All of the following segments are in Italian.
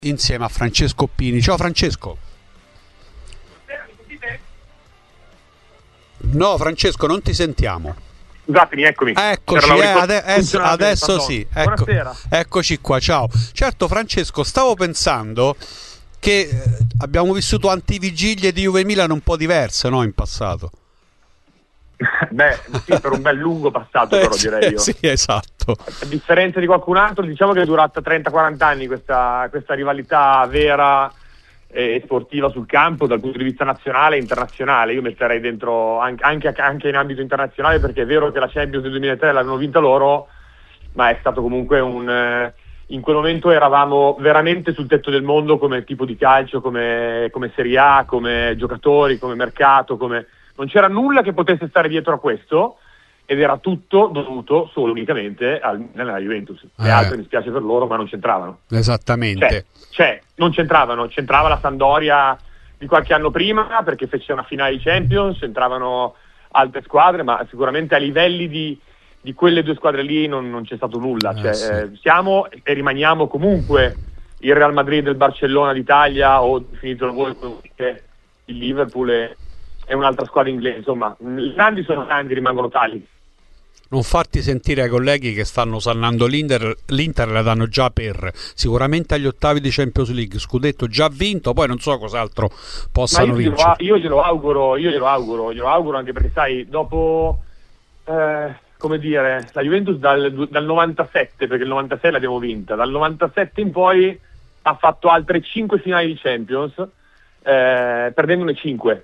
insieme a Francesco Pini. Ciao Francesco. No, Francesco, non ti sentiamo. Scusatemi, eccomi. Eccoci, adesso sì. Buonasera. Eccoci qua, ciao. Certo, Francesco, stavo pensando che abbiamo vissuto antivigilie di Juve Milan un po' diverse, no, in passato. Beh, sì, per un bel lungo passato, però direi io. Sì, esatto. A differenza di qualcun altro, diciamo che è durata 30-40 anni questa rivalità vera e sportiva sul campo dal punto di vista nazionale e internazionale. Io metterei dentro anche in ambito internazionale, perché è vero che la Champions del 2003 l'hanno vinta loro, ma è stato comunque in quel momento eravamo veramente sul tetto del mondo come tipo di calcio, come Serie A, come giocatori, come mercato, non c'era nulla che potesse stare dietro a questo, ed era tutto dovuto solo unicamente alla Juventus. Le altre, mi spiace per loro, ma non c'entravano. Esattamente. Non c'entravano. C'entrava la Sampdoria di qualche anno prima, perché fece una finale di Champions, c'entravano altre squadre, ma sicuramente a livelli di quelle due squadre lì non c'è stato nulla. Sì. Siamo e rimaniamo comunque il Real Madrid del Barcellona d'Italia, o finito voi il Liverpool è un'altra squadra inglese. Insomma, i grandi sono grandi, rimangono tali. Non farti sentire ai colleghi che stanno osannando l'Inter la danno già per sicuramente agli ottavi di Champions League, scudetto già vinto, poi non so cos'altro possano vincere. Io glielo auguro, anche perché sai, dopo come dire, la Juventus dal 97, perché il 96 l'abbiamo vinta, dal 97 in poi ha fatto altre 5 finali di Champions, perdendone 5.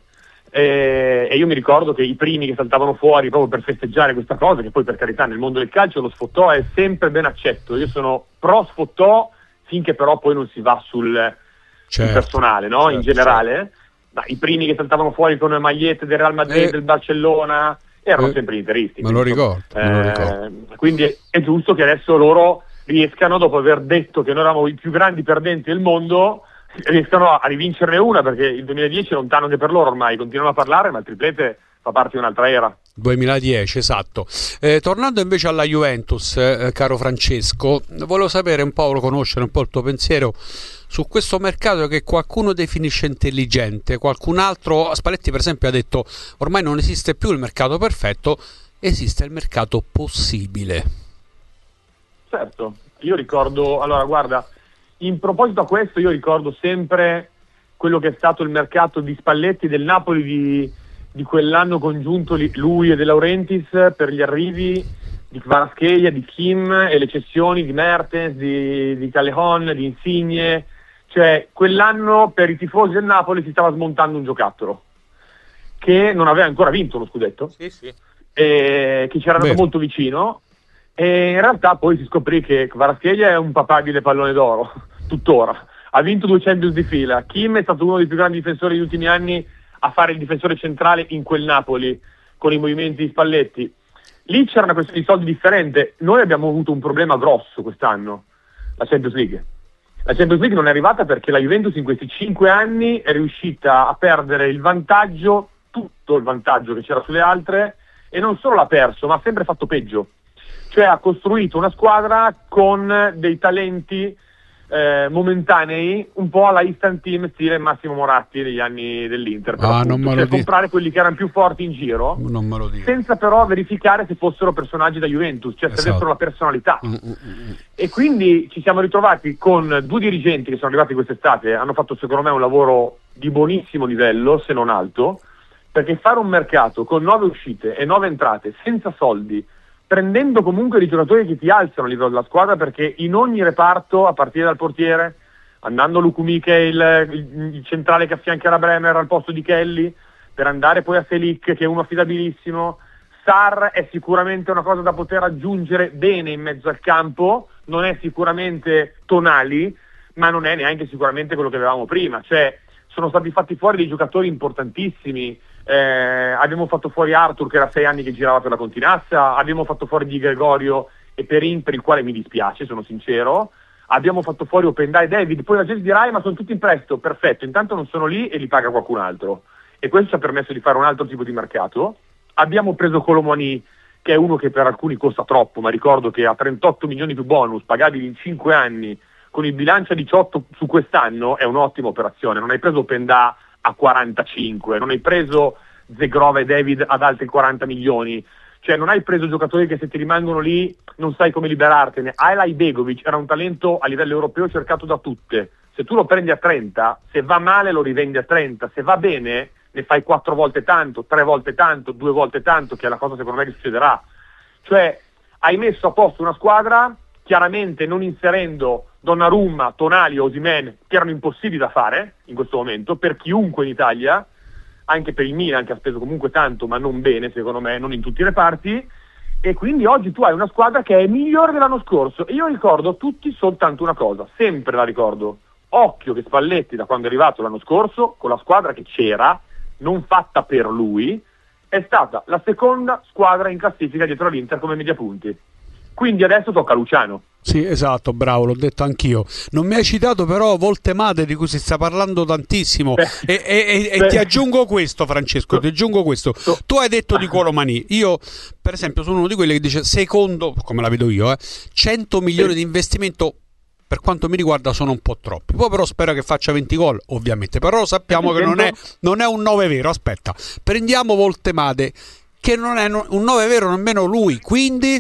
E io mi ricordo che i primi che saltavano fuori proprio per festeggiare questa cosa, che poi per carità nel mondo del calcio lo sfottò è sempre ben accetto, io sono pro sfottò finché però poi non si va sul personale, no? In generale, ma i primi che saltavano fuori con le magliette del Real Madrid, del Barcellona, erano sempre interisti. Me lo ricordo. Quindi è giusto che adesso loro riescano, dopo aver detto che noi eravamo i più grandi perdenti del mondo, riescano a rivincerne una, perché il 2010 è lontano anche per loro ormai, continuano a parlare, ma il triplete fa parte di un'altra era. 2010, esatto. Tornando invece alla Juventus, caro Francesco, volevo sapere un po', conoscere un po' il tuo pensiero su questo mercato che qualcuno definisce intelligente, qualcun altro, Spalletti per esempio ha detto ormai non esiste più il mercato perfetto, esiste il mercato possibile. Certo, io ricordo, allora guarda, in proposito a questo io ricordo sempre quello che è stato il mercato di Spalletti del Napoli di quell'anno congiunto lui e De Laurentiis, per gli arrivi di Kvaratskhelia, di Kim e le cessioni di Mertens, di Callejon, di Insigne. Cioè quell'anno per i tifosi del Napoli si stava smontando un giocattolo che non aveva ancora vinto lo scudetto, Sì. Che ci era andato molto vicino. E in realtà poi si scoprì che Kvaratskhelia è un papabile pallone d'oro, tuttora. Ha vinto 2 Champions di fila. Kim è stato uno dei più grandi difensori degli ultimi anni a fare il difensore centrale in quel Napoli, con i movimenti di Spalletti. Lì c'era una questione di soldi differente. Noi abbiamo avuto un problema grosso quest'anno, la Champions League. La Champions League non è arrivata perché la Juventus in questi 5 anni è riuscita a perdere il vantaggio, tutto il vantaggio che c'era sulle altre, e non solo l'ha perso, ma ha sempre fatto peggio. Cioè ha costruito una squadra con dei talenti momentanei, un po' alla instant team stile Massimo Moratti degli anni dell'Inter, comprare quelli che erano più forti in giro, senza però verificare se fossero personaggi da Juventus, cioè se avessero la personalità. E quindi ci siamo ritrovati con 2 dirigenti che sono arrivati quest'estate, hanno fatto secondo me un lavoro di buonissimo livello, se non alto, perché fare un mercato con 9 uscite e 9 entrate senza soldi, prendendo comunque dei giocatori che ti alzano a livello della squadra, perché in ogni reparto, a partire dal portiere, andando Lukumi che è il centrale che affiancherà Bremer al posto di Kelly, per andare poi a Selic che è uno affidabilissimo, Sarr è sicuramente una cosa da poter aggiungere bene in mezzo al campo, non è sicuramente Tonali, ma non è neanche sicuramente quello che avevamo prima, cioè sono stati fatti fuori dei giocatori importantissimi. Abbiamo fatto fuori Arthur che era 6 anni che girava per la Continassa, abbiamo fatto fuori Di Gregorio e Perin, per il quale mi dispiace, sono sincero, abbiamo fatto fuori Openda e David, poi la gente dirà ma sono tutti in prestito, perfetto, intanto non sono lì e li paga qualcun altro, e questo ci ha permesso di fare un altro tipo di mercato. Abbiamo preso Colomoni, che è uno che per alcuni costa troppo, ma ricordo che ha 38 milioni più bonus pagabili in 5 anni con il bilancio a 18 su quest'anno è un'ottima operazione. Non hai preso Pendà a 45, non hai preso Zegrova e David ad altri 40 milioni, cioè non hai preso giocatori che se ti rimangono lì non sai come liberartene. Ajla Begovic era un talento a livello europeo cercato da tutte, se tu lo prendi a 30, se va male lo rivendi a 30, se va bene ne fai 4 volte tanto, 3 volte tanto, 2 volte tanto, che è la cosa secondo me che succederà. Cioè hai messo a posto una squadra, chiaramente non inserendo Donnarumma, Tonali o Osimhen, che erano impossibili da fare in questo momento per chiunque in Italia, anche per il Milan che ha speso comunque tanto ma non bene secondo me, non in tutti i reparti, e quindi oggi tu hai una squadra che è migliore dell'anno scorso. E io ricordo a tutti soltanto una cosa, sempre la ricordo: occhio che Spalletti, da quando è arrivato l'anno scorso, con la squadra che c'era, non fatta per lui, è stata la seconda squadra in classifica dietro all'Inter come media punti. Quindi adesso tocca a Luciano. Sì, esatto, bravo, l'ho detto anch'io. Non mi hai citato però Voltemade, di cui si sta parlando tantissimo. E ti aggiungo questo, Francesco, ti aggiungo questo. Tu hai detto di Colomani. Io, per esempio, sono uno di quelli che dice, secondo, come la vedo io, 100 milioni di investimento, per quanto mi riguarda, sono un po' troppi. Poi però spero che faccia 20 gol, ovviamente. Però sappiamo che non è un 9 vero. Aspetta, prendiamo Voltemade, che non è un 9 vero nemmeno lui, quindi...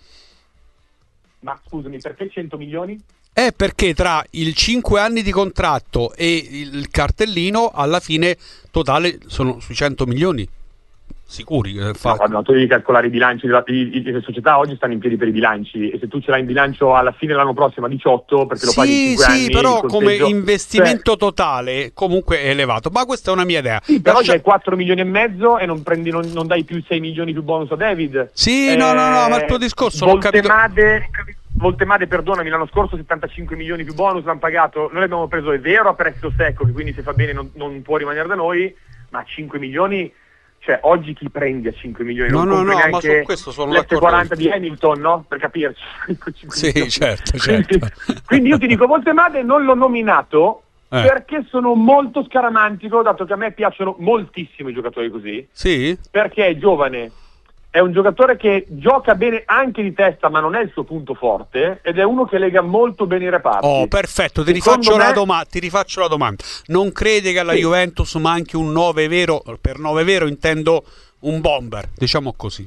Ma scusami, perché 100 milioni? Perché tra il 5 anni di contratto e il cartellino alla fine totale sono sui 100 milioni sicuri. No, tu devi calcolare i bilanci le società oggi stanno in piedi per i bilanci, e se tu ce l'hai in bilancio alla fine dell'anno prossimo a 18 perché lo paghi in 5 anni. Sì, però come investimento totale comunque è elevato, ma questa è una mia idea. Sì, però c'hai 4 milioni e mezzo e non dai più 6 milioni più bonus a David. Sì, no, ma il tuo discorso l'ho capito. Voltemade, perdonami, l'anno scorso 75 milioni più bonus l'hanno pagato, noi l'abbiamo preso, è vero, a prezzo secco, che quindi se fa bene non può rimanere da noi, ma 5 milioni, cioè oggi chi prendi a 5 milioni? No, ma su questo sono l'F40 di Hamilton, no? Per capirci. Sì, certo. Quindi io ti dico, Voltemade non l'ho nominato perché sono molto scaramantico, dato che a me piacciono moltissimo i giocatori così. Sì? Perché è giovane, è un giocatore che gioca bene anche di testa, ma non è il suo punto forte, ed è uno che lega molto bene i reparti. Oh, perfetto, ti rifaccio la domanda. Non credi che alla Juventus manchi un 9 vero? Per 9 vero intendo un bomber, diciamo così.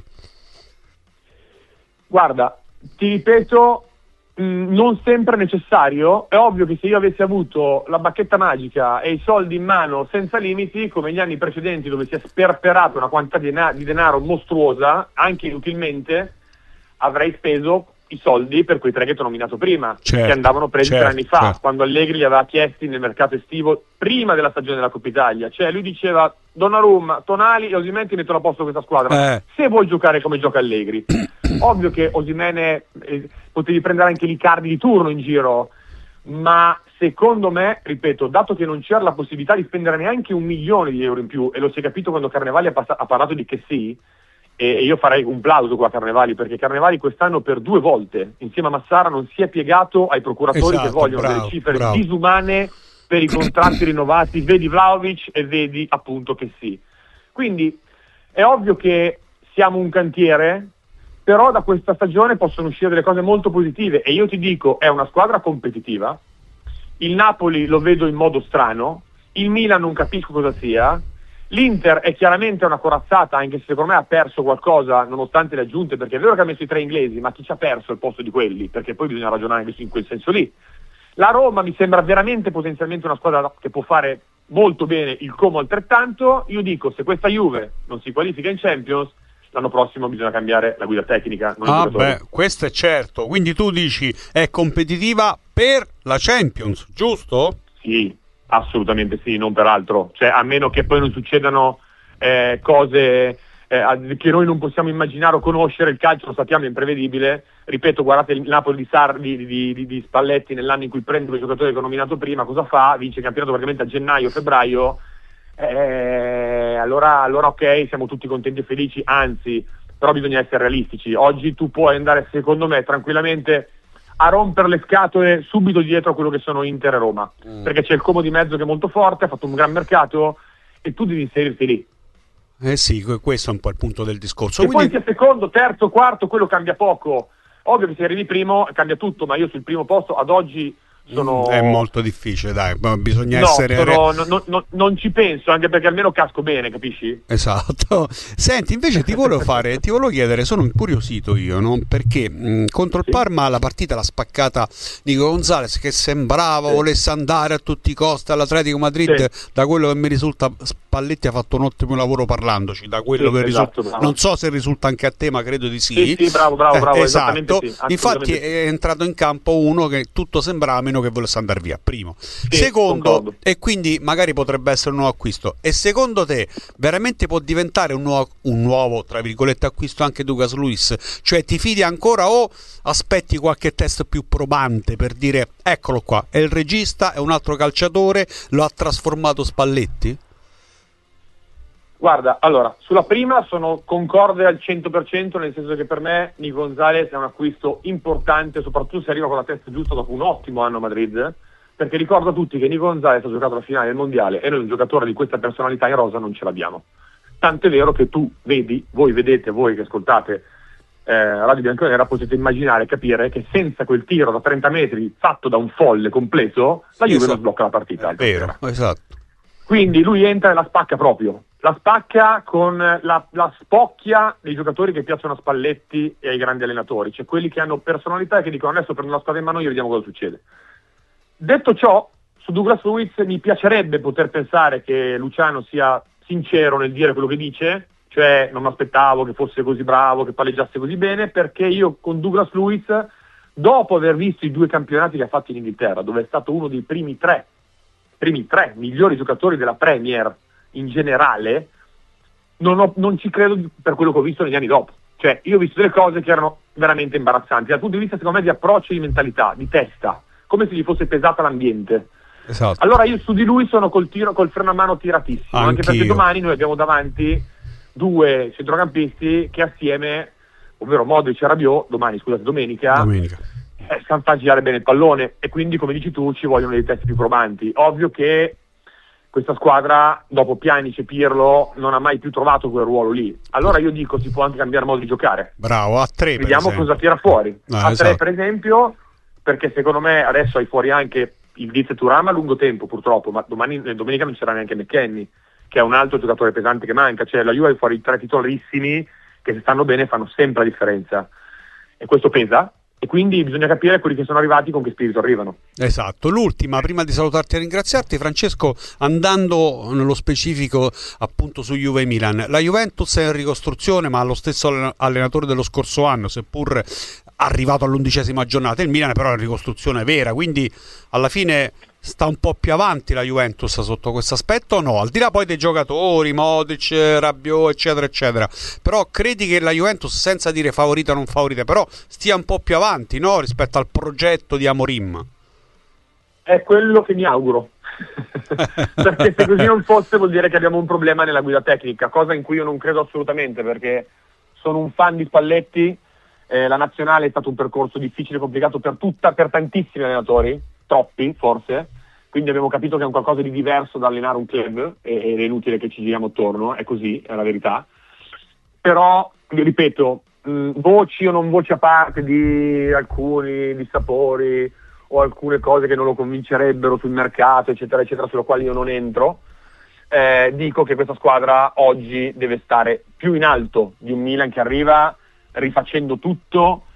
Guarda, ti ripeto, non sempre necessario. È ovvio che se io avessi avuto la bacchetta magica e i soldi in mano senza limiti, come gli anni precedenti dove si è sperperato una quantità di denaro mostruosa, anche inutilmente, avrei speso i soldi per quei 3 che ti ho nominato prima, che andavano presi 3 anni fa, quando Allegri li aveva chiesti nel mercato estivo prima della stagione della Coppa Italia. Cioè lui diceva: Donnarumma, Tonali e Osimhen ti mettono a posto questa squadra, se vuoi giocare come gioca Allegri. Ovvio che Osimhen potevi prendere anche l'Icardi di turno in giro, ma secondo me, ripeto, dato che non c'era la possibilità di spendere neanche 1 milione di euro in più, e lo si è capito quando Carnevali ha parlato di che sì, e io farei un plauso qua a Carnevali, perché Carnevali quest'anno per 2 volte insieme a Massara non si è piegato ai procuratori che vogliono delle cifre disumane per i contratti rinnovati, vedi Vlahovic e vedi appunto che sì. Quindi è ovvio che siamo un cantiere, però da questa stagione possono uscire delle cose molto positive, e io ti dico, è una squadra competitiva. Il Napoli lo vedo in modo strano, il Milan non capisco cosa sia, l'Inter è chiaramente una corazzata, anche se secondo me ha perso qualcosa nonostante le aggiunte, perché è vero che ha messo i 3 inglesi, ma chi ci ha perso al posto di quelli? Perché poi bisogna ragionare anche in quel senso lì. La Roma mi sembra veramente potenzialmente una squadra che può fare molto bene, il Como altrettanto. Io dico, se questa Juve non si qualifica in Champions, l'anno prossimo bisogna cambiare la guida tecnica. Questo è certo. Quindi tu dici è competitiva per la Champions, giusto? Sì, assolutamente sì, non per altro. Cioè, a meno che poi non succedano cose che noi non possiamo immaginare o conoscere. Il calcio, lo sappiamo, è imprevedibile. Ripeto, guardate il Napoli di Spalletti nell'anno in cui prende quei giocatori che ho nominato prima, cosa fa? Vince il campionato praticamente a gennaio, febbraio. Allora ok, siamo tutti contenti e felici, anzi, però bisogna essere realistici. Oggi tu puoi andare, secondo me, tranquillamente a rompere le scatole subito dietro a quello che sono Inter e Roma, perché c'è il Como di mezzo che è molto forte, ha fatto un gran mercato e tu devi inserirti lì. Sì, questo è un po' il punto del discorso. E poi sia secondo, terzo, quarto, quello cambia poco. Ovvio che se arrivi primo cambia tutto, ma io sul primo posto ad oggi È molto difficile, dai, bisogna essere... non ci penso, anche perché almeno casco bene, capisci? Esatto. Senti, invece ti volevo chiedere, sono incuriosito io, no? Perché contro il Parma la partita l'ha spaccata Nico Gonzalez, che sembrava volesse andare a tutti i costi all'Atletico Madrid. Da quello che mi risulta, Spalletti ha fatto un ottimo lavoro parlandoci, da quello che risulta. Non so se risulta anche a te, ma credo di sì. Sì, bravo, esatto. Sì, infatti è entrato in campo uno che tutto sembrava meno che volesse andare via, primo. Sì, Secondo, concordo. e quindi magari potrebbe essere un nuovo acquisto. E secondo te veramente può diventare un nuovo tra virgolette acquisto anche Douglas Luiz? Cioè ti fidi ancora o aspetti qualche test più probante per dire eccolo qua, è il regista, è un altro calciatore, lo ha trasformato Spalletti? Guarda, allora, sulla prima sono concorde al 100%, nel senso che per me Nico Gonzalez è un acquisto importante, soprattutto se arriva con la testa giusta dopo un ottimo anno a Madrid, perché ricordo a tutti che Nico Gonzalez ha giocato la finale del mondiale e noi un giocatore di questa personalità in rosa non ce l'abbiamo. Tanto è vero che voi che ascoltate Radio Bianconera, potete immaginare e capire che senza quel tiro da 30 metri fatto da un folle completo, la Juve non sblocca la partita. È vero, esatto. Quindi lui entra e la spacca proprio. La spacca con la spocchia dei giocatori che piacciono a Spalletti e ai grandi allenatori, cioè quelli che hanno personalità e che dicono adesso prendo la squadra in mano io e vediamo cosa succede. Detto ciò, su Douglas Luiz mi piacerebbe poter pensare che Luciano sia sincero nel dire quello che dice, cioè non mi aspettavo che fosse così bravo, che palleggiasse così bene, perché io con Douglas Luiz, dopo aver visto i 2 campionati che ha fatto in Inghilterra, dove è stato uno dei primi tre migliori giocatori della Premier in generale, non ci credo per quello che ho visto negli anni dopo. Cioè io ho visto delle cose che erano veramente imbarazzanti dal punto di vista secondo me di approccio, di mentalità, di testa, come se gli fosse pesata l'ambiente. Esatto. Allora io su di lui sono col freno a mano tiratissimo, anche perché domani noi abbiamo davanti 2 centrocampisti che assieme, ovvero Modric e Rabiot, domenica. Sanno far girare bene il pallone e quindi, come dici tu, ci vogliono dei test più probanti. Ovvio che questa squadra, dopo Pjanic e Pirlo, non ha mai più trovato quel ruolo lì. Allora io dico, si può anche cambiare modo di giocare. Bravo, a 3 vediamo cosa tira fuori. A 3 esatto. per esempio, perché secondo me adesso hai fuori anche il Diz e Thuram a lungo tempo purtroppo, ma domenica non c'era neanche McKennie, che è un altro giocatore pesante che manca. Cioè la Juve ha fuori 3 titolarissimi che se stanno bene fanno sempre la differenza. E questo pesa. E quindi bisogna capire quelli che sono arrivati con che spirito arrivano. Esatto. L'ultima, prima di salutarti e ringraziarti, Francesco, andando nello specifico appunto su Juve Milan, la Juventus è in ricostruzione, ma ha lo stesso allenatore dello scorso anno, seppur arrivato all'11ª giornata. Il Milan però è in ricostruzione vera, quindi alla fine sta un po' più avanti la Juventus sotto questo aspetto o no? Al di là poi dei giocatori, Modric, Rabiot, eccetera, eccetera. Però credi che la Juventus, senza dire favorita o non favorita, però stia un po' più avanti, no? Rispetto al progetto di Amorim? È quello che mi auguro. Perché se così non fosse vuol dire che abbiamo un problema nella guida tecnica, cosa in cui io non credo assolutamente, perché sono un fan di Spalletti. La nazionale è stato un percorso difficile e complicato per tantissimi allenatori, troppi forse, quindi abbiamo capito che è un qualcosa di diverso da allenare un club ed è inutile che ci giriamo attorno, è così, è la verità. Però, ripeto, voci o non voci a parte di alcuni dissapori o alcune cose che non lo convincerebbero sul mercato, eccetera, eccetera, sulle quali io non entro, dico che questa squadra oggi deve stare più in alto di un Milan che arriva rifacendo tutto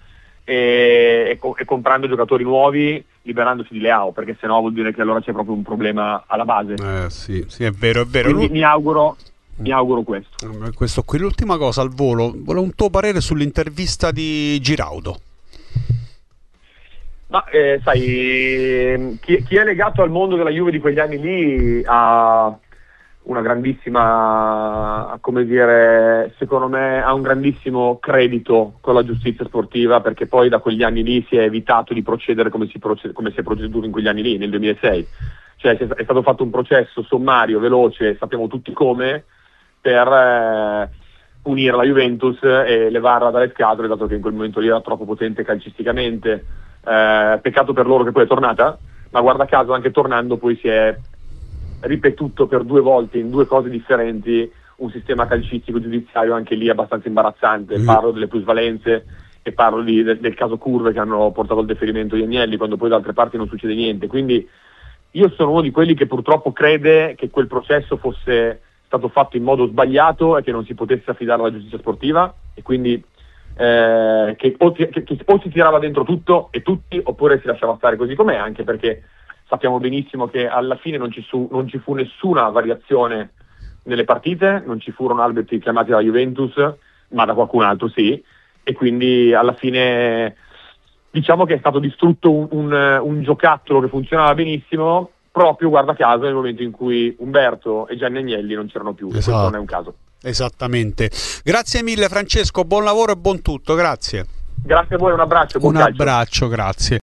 e comprando giocatori nuovi, liberandosi di Leao, perché sennò vuol dire che allora c'è proprio un problema alla base. Sì, è vero, è vero. Quindi mi auguro questo. Questo qui. L'ultima cosa al volo, volevo un tuo parere sull'intervista di Giraudo. Ma sai, chi è legato al mondo della Juve di quegli anni lì ha una grandissima, come dire, secondo me ha un grandissimo credito con la giustizia sportiva, perché poi da quegli anni lì si è evitato di procedere come si è proceduto in quegli anni lì, nel 2006. Cioè è stato fatto un processo sommario, veloce, sappiamo tutti come, per punire la Juventus e levarla dalle scatole, dato che in quel momento lì era troppo potente calcisticamente. Peccato per loro che poi è tornata, ma guarda caso anche tornando poi si è ripetuto per 2 volte in 2 cose differenti un sistema calcistico giudiziario anche lì abbastanza imbarazzante. Parlo delle plusvalenze e parlo del caso curve che hanno portato al deferimento di Agnelli, quando poi da altre parti non succede niente. Quindi io sono uno di quelli che purtroppo crede che quel processo fosse stato fatto in modo sbagliato e che non si potesse affidare alla giustizia sportiva, e quindi che o si tirava dentro tutto e tutti, oppure si lasciava stare così com'è, anche perché sappiamo benissimo che alla fine non ci fu nessuna variazione nelle partite, non ci furono arbitri chiamati dalla Juventus, ma da qualcun altro sì, e quindi alla fine diciamo che è stato distrutto un giocattolo che funzionava benissimo, proprio, guarda caso, nel momento in cui Umberto e Gianni Agnelli non c'erano più. Esatto. Questo non è un caso. Esattamente. Grazie mille Francesco, buon lavoro e buon tutto, grazie. Grazie a voi, un abbraccio. Buon calcio. Abbraccio, grazie.